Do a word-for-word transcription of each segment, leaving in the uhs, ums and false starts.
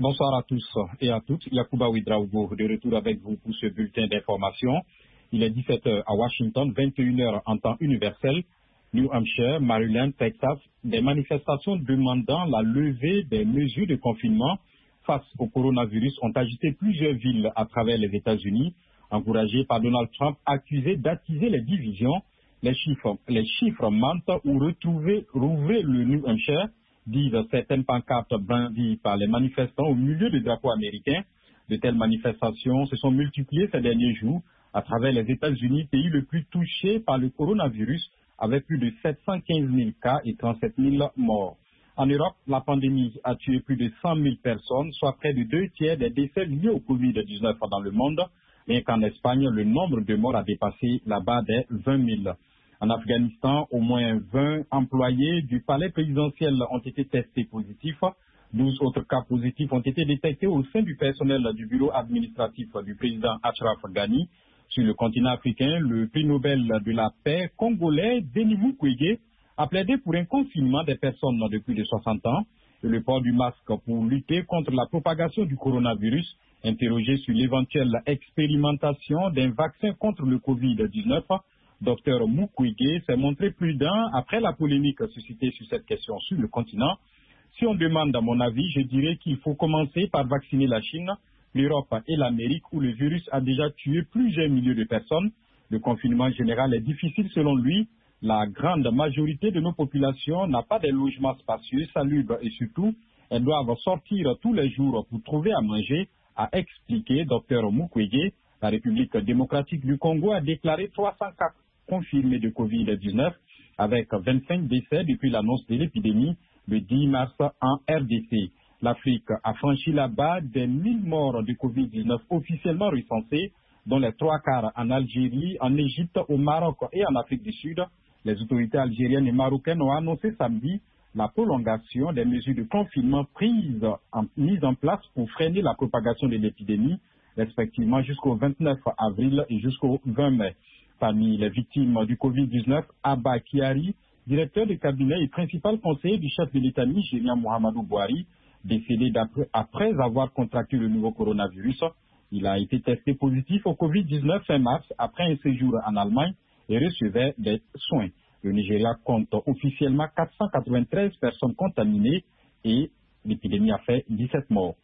Bonsoir à tous et à toutes. Yacouba Ouidraogo de retour avec vous pour ce bulletin d'information. Il est dix-sept heures à Washington, vingt et une heures en temps universel. New Hampshire, Maryland, Texas, des manifestations demandant la levée des mesures de confinement face au coronavirus ont agité plusieurs villes à travers les États-Unis, encouragés par Donald Trump, accusé d'attiser les divisions. Les chiffres, les chiffres mentent ou retrouver, rouvrer le New Hampshire, disent certaines pancartes brandies par les manifestants au milieu des drapeaux américains. De telles manifestations se sont multipliées ces derniers jours à travers les États-Unis, pays le plus touché par le coronavirus, avec plus de sept cent quinze mille cas et trente-sept mille morts. En Europe, la pandémie a tué plus de cent mille personnes, soit près de deux tiers des décès liés au covid dix-neuf dans le monde, bien qu'en Espagne, le nombre de morts a dépassé la barre des vingt mille. En Afghanistan, au moins vingt employés du palais présidentiel ont été testés positifs. douze autres cas positifs ont été détectés au sein du personnel du bureau administratif du président Ashraf Ghani. Sur le continent africain, le prix Nobel de la paix congolais Denis Mukwege a plaidé pour un confinement des personnes de plus de soixante ans et le port du masque pour lutter contre la propagation du coronavirus. Interrogé sur l'éventuelle expérimentation d'un vaccin contre le covid dix-neuf, Docteur Mukwege s'est montré prudent après la polémique suscitée sur cette question sur le continent. Si on demande à mon avis, je dirais qu'il faut commencer par vacciner la Chine, l'Europe et l'Amérique où le virus a déjà tué plusieurs milliers de personnes. Le confinement général est difficile selon lui. La grande majorité de nos populations n'a pas des logements spacieux, salubres et surtout, elles doivent sortir tous les jours pour trouver à manger, a expliqué Docteur Mukwege. La République démocratique du Congo a déclaré trois cent cas confirmés de covid dix-neuf avec vingt-cinq décès depuis l'annonce de l'épidémie le dix mars en R D C. L'Afrique a franchi la barre des mille morts de covid dix-neuf officiellement recensés, dont les trois quarts en Algérie, en Égypte, au Maroc et en Afrique du Sud. Les autorités algériennes et marocaines ont annoncé samedi la prolongation des mesures de confinement prises en, mises en place pour freiner la propagation de l'épidémie, respectivement jusqu'au vingt-neuf avril et jusqu'au vingt mai. Parmi les victimes du covid dix-neuf, Abba Kyari, directeur de cabinet et principal conseiller du chef de l'État nigérien Muhammadu Buhari, décédé après avoir contracté le nouveau coronavirus. Il a été testé positif au covid dix-neuf fin mars après un séjour en Allemagne et recevait des soins. Le Nigeria compte officiellement quatre cent quatre-vingt-treize personnes contaminées et l'épidémie a fait dix-sept morts.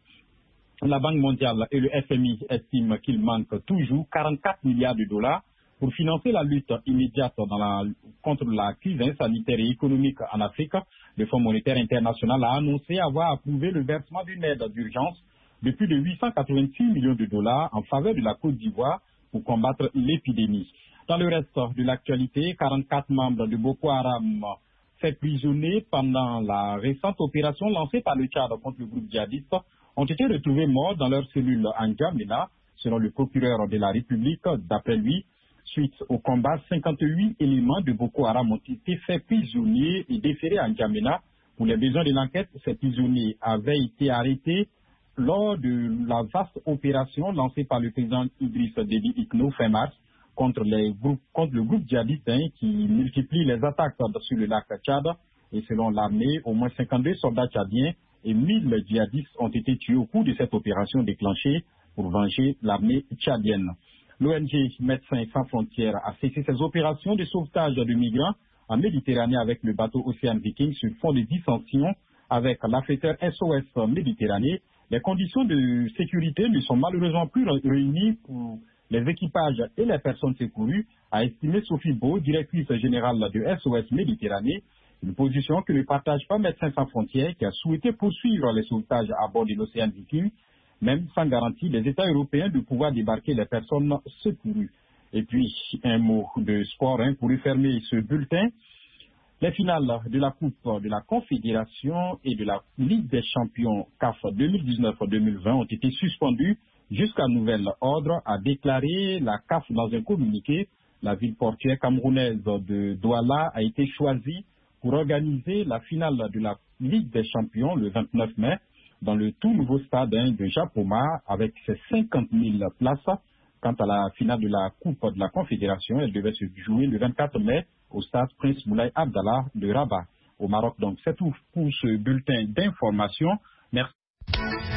La Banque mondiale et le F M I estiment qu'il manque toujours quarante-quatre milliards de dollars pour financer la lutte immédiate dans la, contre la crise sanitaire et économique en Afrique. Le Fonds monétaire international a annoncé avoir approuvé le versement d'une aide d'urgence de plus de huit cent quatre-vingt-six millions de dollars en faveur de la Côte d'Ivoire pour combattre l'épidémie. Dans le reste de l'actualité, quarante-quatre membres de Boko Haram faits prisonniers pendant la récente opération lancée par le Tchad contre le groupe djihadiste ont été retrouvés morts dans leur cellule en N'Djamena, selon le procureur de la République. D'après lui, suite au combat, cinquante-huit éléments de Boko Haram ont été faits prisonniers et déférés à N'Djamena. Pour les besoins de l'enquête, ces prisonniers avaient été arrêtés lors de la vaste opération lancée par le président Idriss Déby Itno fin mars contre, les groupes, contre le groupe djihadiste hein, qui multiplie les attaques sur le lac Tchad. Et selon l'armée, au moins cinquante-deux soldats tchadiens et mille djihadistes ont été tués au cours de cette opération déclenchée pour venger l'armée tchadienne. L'O N G Médecins sans frontières a cessé ses opérations de sauvetage de migrants en Méditerranée avec le bateau Ocean Viking sur fond de dissension avec l'affréteur S O S Méditerranée. Les conditions de sécurité ne sont malheureusement plus réunies pour les équipages et les personnes secourues, a estimé Sophie Beau, directrice générale de S O S Méditerranée, une position que ne partage pas Médecins sans frontières qui a souhaité poursuivre les sauvetages à bord de l'Océan Viking, même sans garantie des États européens de pouvoir débarquer les personnes secourues. Et puis, un mot de sport hein, pour refermer ce bulletin. Les finales de la Coupe de la Confédération et de la Ligue des champions C A F deux mille dix-neuf deux mille vingt ont été suspendues jusqu'à nouvel ordre, a déclaré la C A F dans un communiqué. La ville portuaire camerounaise de Douala a été choisie pour organiser la finale de la Ligue des champions le vingt-neuf mai dans le tout nouveau stade hein, de Japoma avec ses cinquante mille places. Quant à la finale de la Coupe de la Confédération, elle devait se jouer le vingt-quatre mai au stade Prince Moulay Abdallah de Rabat, au Maroc. Donc c'est tout pour ce bulletin d'information. Merci.